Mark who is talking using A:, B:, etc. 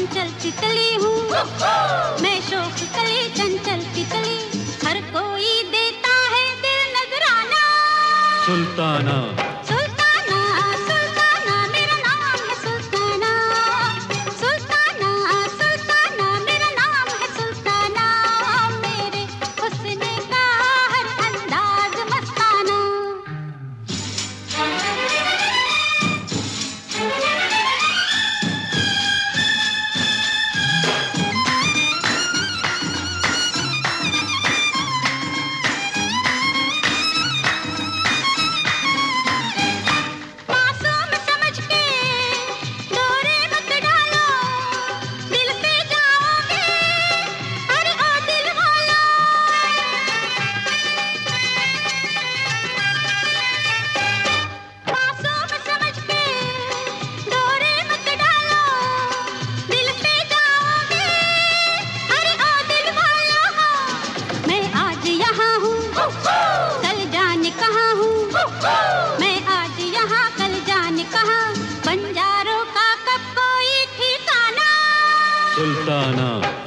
A: चंचल तितली हूँ, मैं शौक कली चंचल तितली, हर कोई देता है दिल नजराना।
B: सुल्ताना
A: सुल्ताना सुल्ताना मेरा नाम है सुल्ताना, सुल्ताना सुल्ताना मेरा नाम है सुल्ताना, मेरे हुस्न का हर अंदाज मस्ताना। मैं आज यहाँ कल जाने कहाँ, बंजारों का कब कोई ठिकाना।
B: सुल्ताना